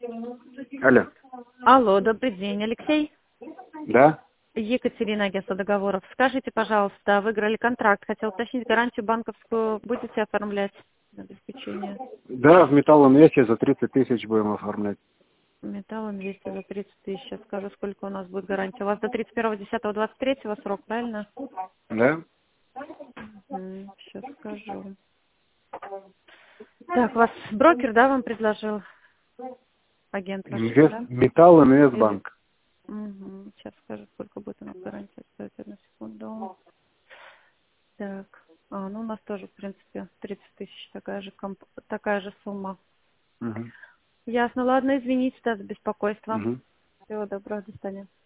Алло. Алло, добрый день, Алексей. Да? Екатерина, агентство договоров. Скажите, пожалуйста, выиграли контракт. Хотел уточнить, гарантию банковскую будете оформлять на обеспечение? Да, в Металлинвесте за 30 тысяч будем оформлять. Металл инвестор за 30 тысяч. Сейчас скажу, сколько у нас будет гарантия. У вас до 31.10.23 срок, правильно? Да? Сейчас скажу. Так, вас брокер, да, вам предложил? Агент ваш, да? Металлинвестбанк. Угу. Сейчас скажу, сколько будет у нас гарантия. Стоит одну секунду. Так. Ну у нас тоже, в принципе, 30 тысяч, такая же сумма. Угу. Ясно. Ладно, извините, да, за беспокойство. Угу. Всего доброго, до свидания.